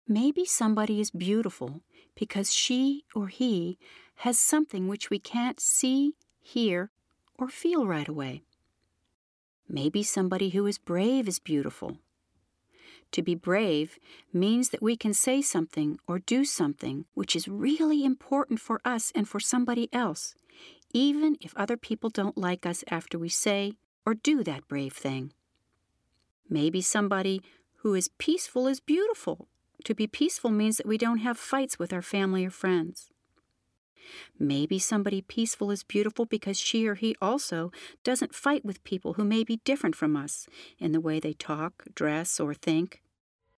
Maybe somebody is beautiful because she or he has something which we can't see, hear, or feel right away. Maybe somebody who is brave is beautiful. To be brave means that we can say something or do something which is really important for us and for somebody else, even if other people don't like us after we say or do that brave thing. Maybe somebody who is peaceful is beautiful. To be peaceful means that we don't have fights with our family or friends. Maybe somebody peaceful is beautiful because she or he also doesn't fight with people who may be different from us in the way they talk, dress, or think.